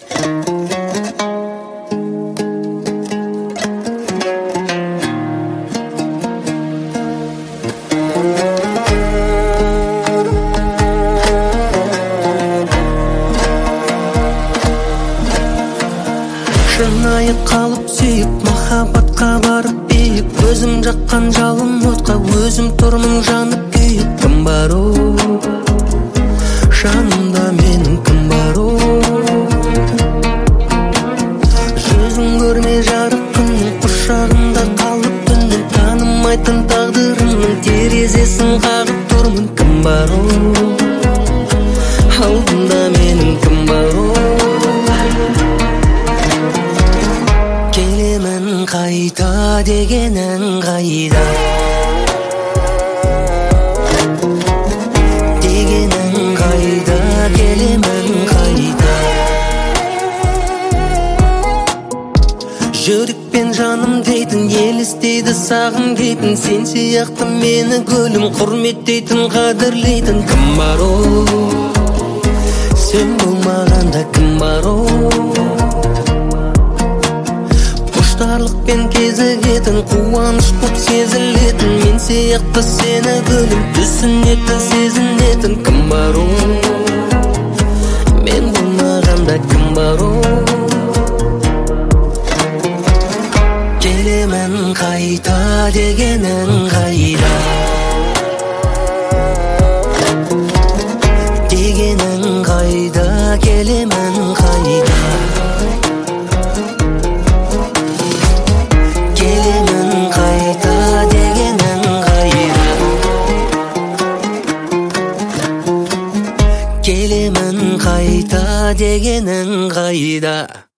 Шынайы қалып сүйіп, махаббатқа барып биік, өзім жаққан жалын отқа өзім тұрмын жанып күйіп. Кім бар ол жанымда менің, кім бар ол? Жүзін көрмей жарық күннің құшағында қалып түннің, танымайтын тағдырымның терезесін қағып тұрмын. Кім бар ол алдымда менің, кім бар ол? Келемін қайта деген ән қайда, деген ән қайда, келемін қайта. Жүрекпен жаным дейтін, елестейді сағым дейтін, сен сияқты мені гүлім құрметтейтін, қадірлейтін. Кім бар ол? Сен болмағанда кім бар ол? Құштарлықпен кезігетін, қуаныш боп сезілетін, мен сияқты сені гүлім түсінетін, сезінетін. Кім бар ол? Мен болмағанда кім бар ол? Келемін қайта деген ән қайда, деген ән қайда, келемін қайта. Келемін қайта деген ән қайда, келемін қайта деген ән қайда.